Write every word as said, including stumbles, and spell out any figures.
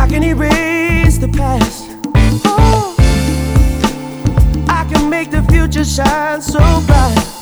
I can erase the past. Oh, I can make the future shine so bright.